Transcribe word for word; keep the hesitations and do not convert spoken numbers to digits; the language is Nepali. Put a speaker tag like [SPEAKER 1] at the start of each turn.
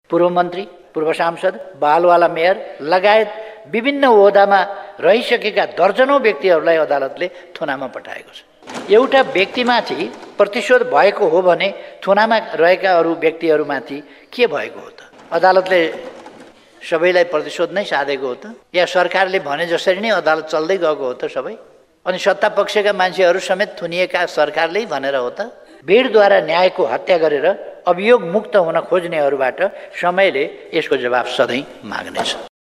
[SPEAKER 1] पूर्व मन्त्री, पूर्व सांसद, बालवाला मेयर लगायत विभिन्न ओहदामा रहिसकेका दर्जनौं व्यक्तिहरूलाई अदालतले थुनामा पठाएको छ। एउटा व्यक्तिमाथि प्रतिशोध भएको हो भने थुनामा रहेका अरू व्यक्तिहरूमाथि के भएको हो त? अदालतले सबैलाई प्रतिशोध नै साधेको हो त? या सरकारले भने जसरी नै अदालत चल्दै गएको हो त सबै? अनि सत्ता पक्षका मान्छेहरू समेत थुनिएका सरकारले भनेर हो त? भिडद्वारा न्यायको हत्या गरेर अभियोग मुक्त हुन खोज्नेहरूबाट समयले यसको जवाब सधैँ माग्नेछ।